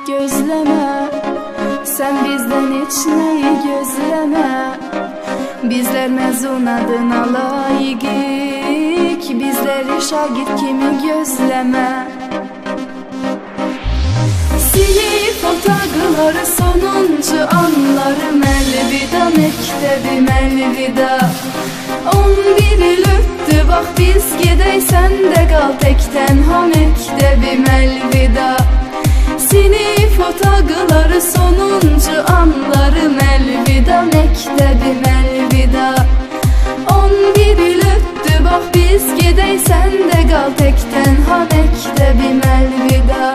Gözleme, sen bizden hiç neyi gözleme. Bizler mezun adına layık, bizleri şagird kimi gözleme. Silip otaqları sonuncu anlarım, elvida mektebim elvida. 11 il öttü, bax biz gedək, sən də qal tək tənha mektebim elvida. Sinif otaqları sonuncu anlarım, elvida mektebim elvida. 11 il öttü, bax biz gedək, sən də qal tək tənha mektebim elvida.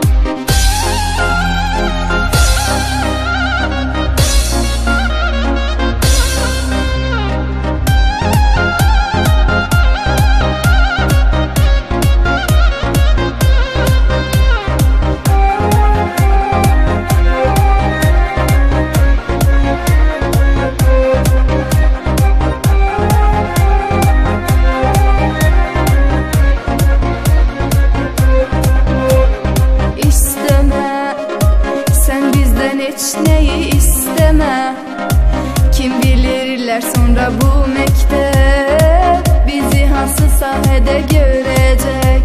Heç neyi isteme. Kim bilirler sonra bu mektep bizi hansı sahede görecek.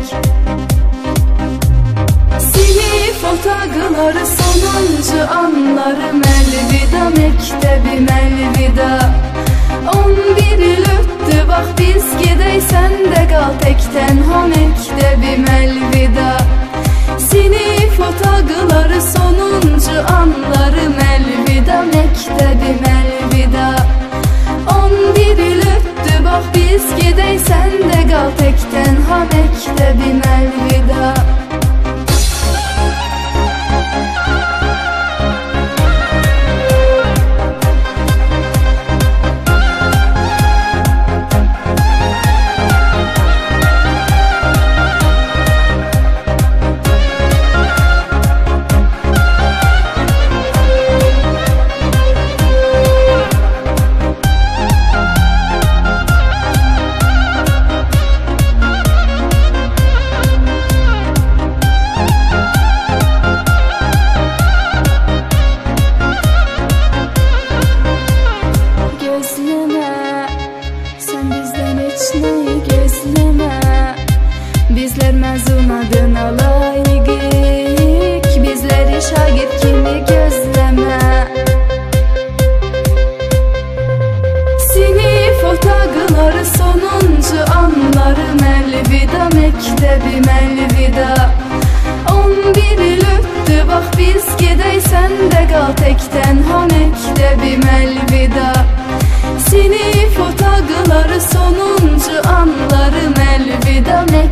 Sinif otaqları sonuncu anlarım, elvida mektebim elvida. 11 il öttü, bax biz gedək, sən də qal tək tənha mektebim elvida. Sinif otaqları sonuncu anlarım, elvida mektebim elvida. 11 il öttü, bax biz gedək, sən də qal tək tənha mektebim elvida. Bizler mezun adına layık, bizleri şagird kimi gözleme. Sinif otaqları sonuncu anlarım, elvida mektebim elvida. 11 il öttü, bax biz gedək, sən də qal tək tənha mektebim elvida. Sinif otaqları sonuncu anlarım, elvida mektebim